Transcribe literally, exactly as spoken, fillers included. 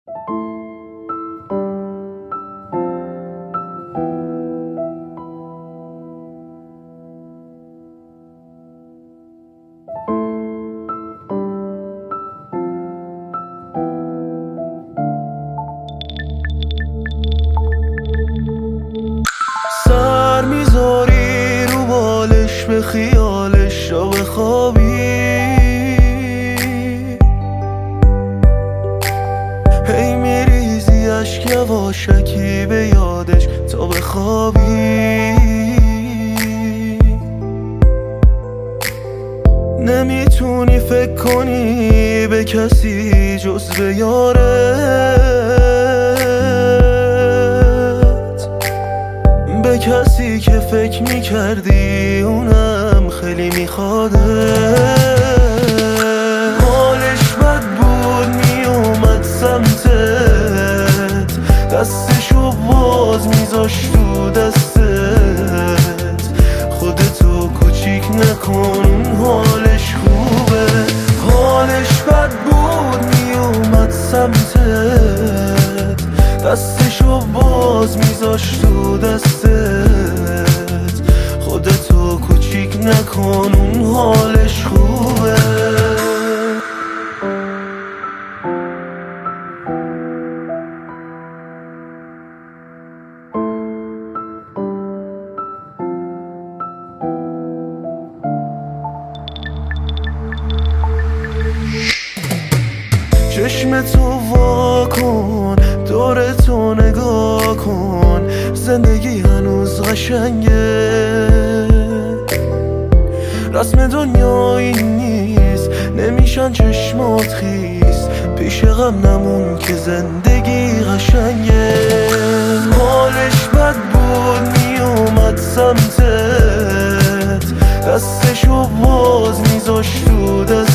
سر میذاری رو بالش، به خیالش را بخوابی، هی میریزی اشک یواشکی به یادش تا بخوابی. نمیتونی فکر کنی به کسی جز به یارت، به کسی که فکر میکردی اونم خیلی میخواده. حالش بد بود میومد سمتت، دستشو باز میذاشت تو دستت، خودتو کوچیک نکن حالش خوبه. حالش بد بود میومد سمتت، دستشو باز میذاشت تو دستت، خودتو کوچیک نکن اون حالش خوبه. چشم تو وا کن، دور تو نگاه کن، زندگی هنوز قشنگه. رسم دنیا این نیست، نمیشن چشمات خیس، پیش غم نمون که زندگی قشنگه. حالش بد بود میومد سمتت، دستشو باز میذاشت تو دست